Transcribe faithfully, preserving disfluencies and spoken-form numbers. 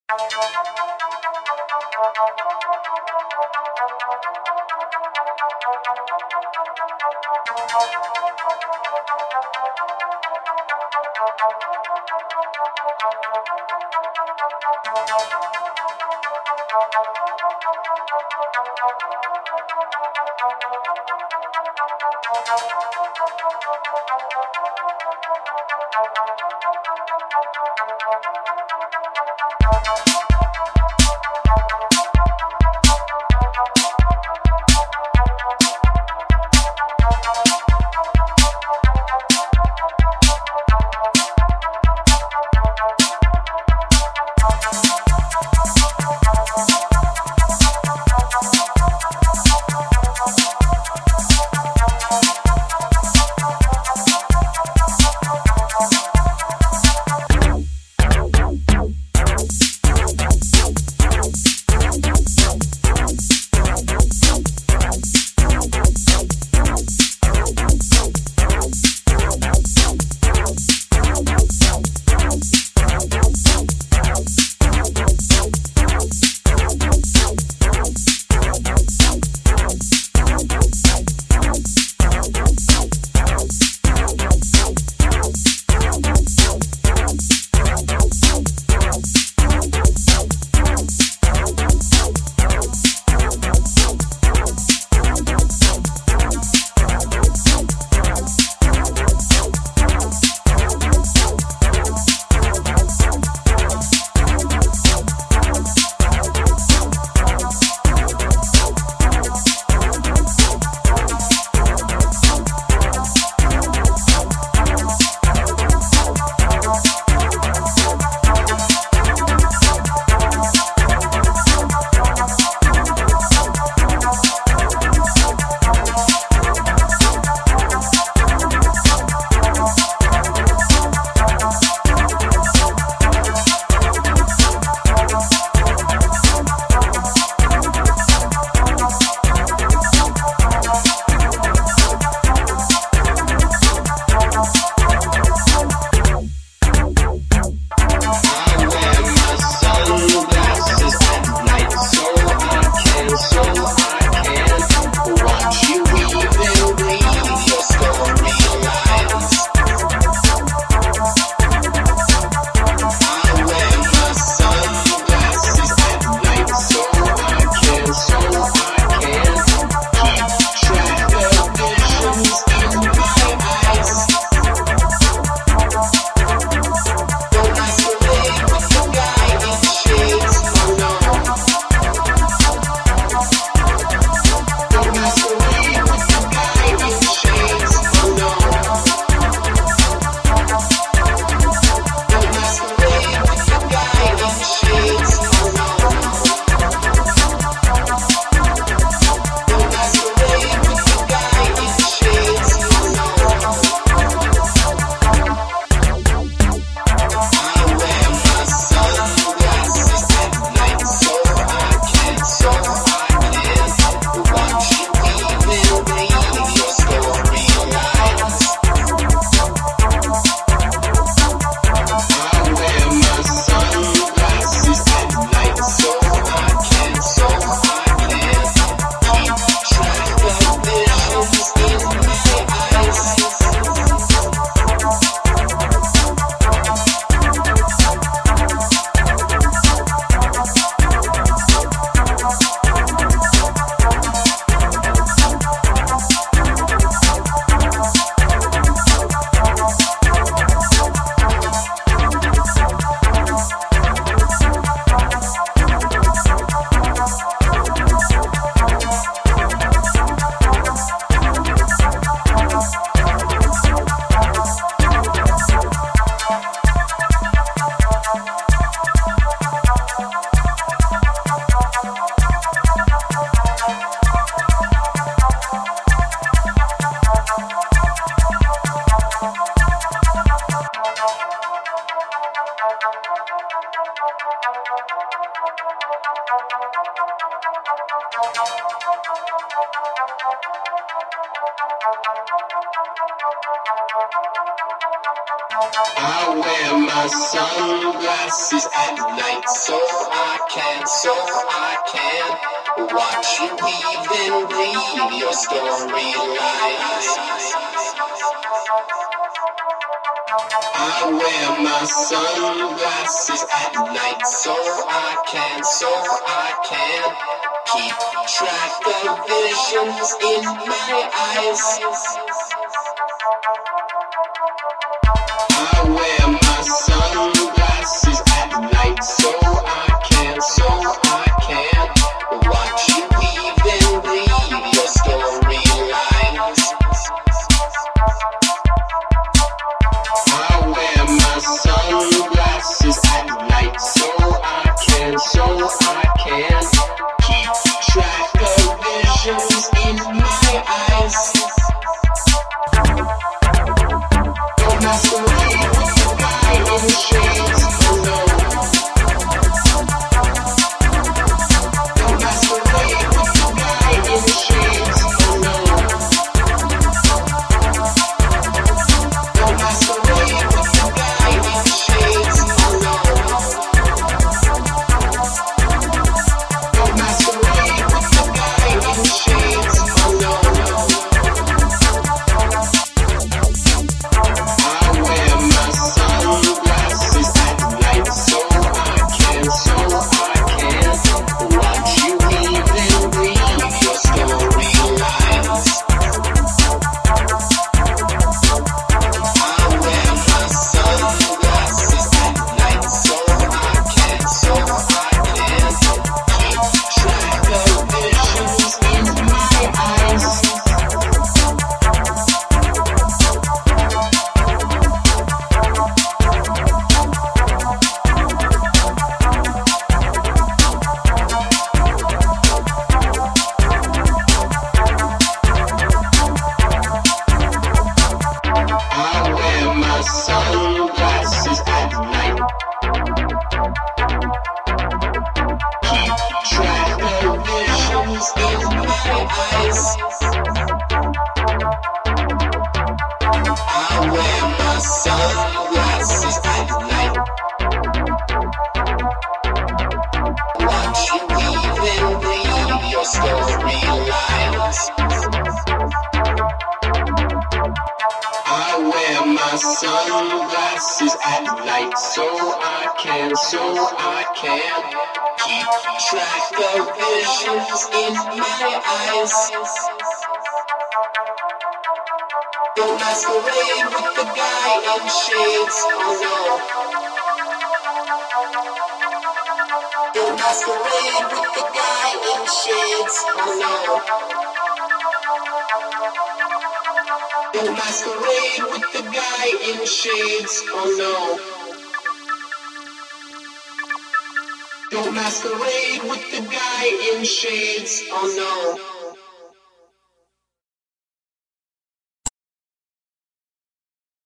Thank I wear my sunglasses at night so I can, so I can watch you weave and breathe your storylines. I wear my sunglasses at night so I can, so I can keep track of visions in my eyes. I wear my sunglasses at night so I can, so I can watch you weave and breathe your storylines. I wear my sunglasses at night so I can, so I can keep track of visions in my eyes. Don't masquerade with the guy in the shades, oh no. Don't masquerade with the guy in the shades, oh no. Don't masquerade with the guy in the shades, oh no. Don't masquerade with the guy in the shades, oh no. I wear my sunglasses at night so I can, so I can watch you weave and breathe your storylines. I wear my sunglasses at night so I can, so I can keep track of visions in my eyes. I wear my sunglasses at night. Keep track of visions in my eyes. I wear my sunglasses at night. Watch you weave and breathe your storylines. I wear my sunglasses at night so I can, so I can keep track of visions in my eyes. Don't masquerade with the guy in shades, oh no. Don't masquerade with the guy in shades, oh no. Don't masquerade with the guy in shades, oh no. Don't masquerade with the guy in shades, oh no.